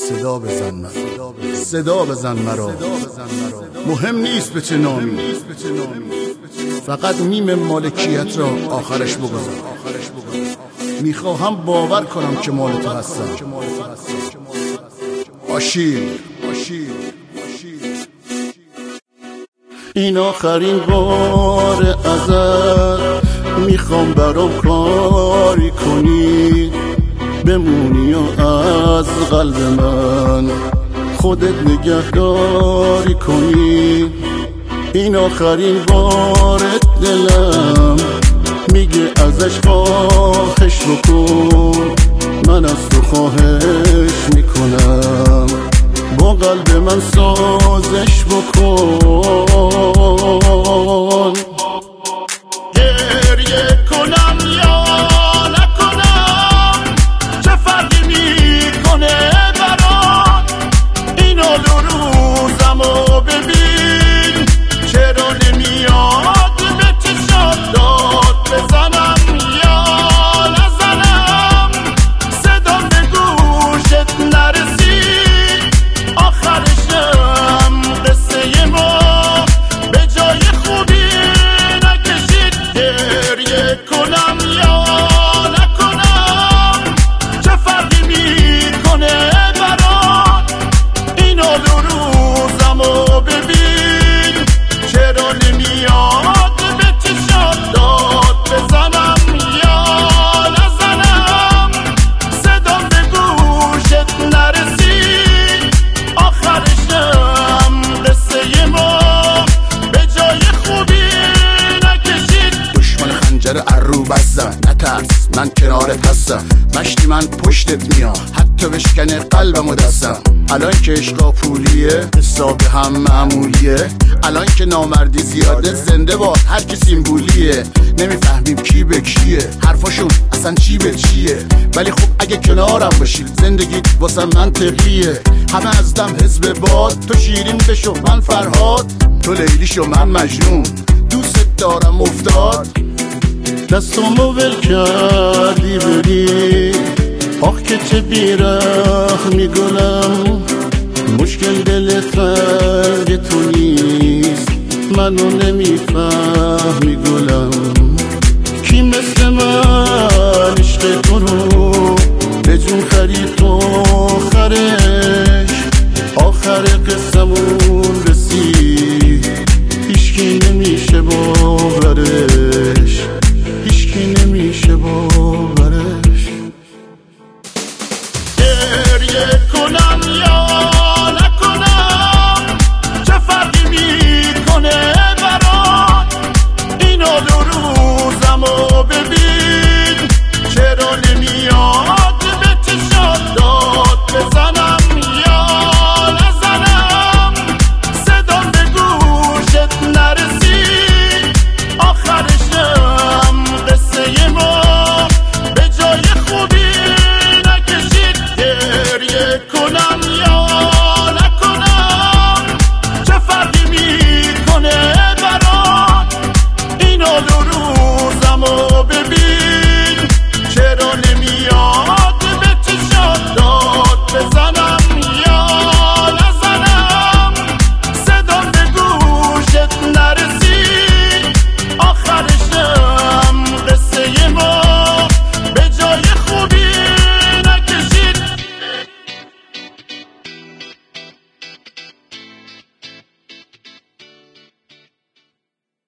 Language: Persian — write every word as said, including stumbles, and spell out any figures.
صدا بزن مرا، صدا بزن مرا. مهم نیست به چه نامی، فقط نیم مالکیت را آخرش بگذار. میخواهم باور کنم که مال تو هستم. آشیل این آخرین بار ازت میخوام برام کاری کنی، بمونی و از قلب من خودت نگهداری کنی. این آخرین بارت دلم میگه ازش خواهش بکن، من از تو خواهش میکنم با قلب من سازش بکن. گریه کنم یا نکنم چه فرقی میکنه برات؟ اینو دو روزمو ببین، چرا نمیاد به چشات داد بزنم یا نزنم؟ صدام به گوشت نرسید، آخرشم قصه ما به جای خوبی نکشید. گریه کنم یا نکنم چه فرقی میکنه برات؟ اینو دو روزمو ببین، چرا نمیاد به چشات داد بزنم یا نزنم؟ صدام به گوشت نرسید، آخرشم قصه ما به جای خوبی نکشید. دشمن خنجر ارو بستن، نترس من کنارت هستم، مشتی من پشتت میام حتی بشکنه قلبم و دستم. الان که عشقا پولیه حساب هم معمولیه، الان که نامردی زیاده زنده باد هر کی سیمبولیه. نمیفهمیم کی به کیه، حرفاشون اصلا چی به چیه، ولی خب اگه کنارم باشی زندگی واسه من طبیعیه. همه از دم حزب باد، تو شیرین بشو من فرهاد، تو لیلی شو من مجنون، دوست دارم افتاد. دستامو ول کردی بری، آخ که چه بیرحمی گلم. مشکل دلت رنگ تو نیست، منو نمیفهمی گلم. کی مثل من عشق تو رو به جون خرید تو آخرش، آخر قصه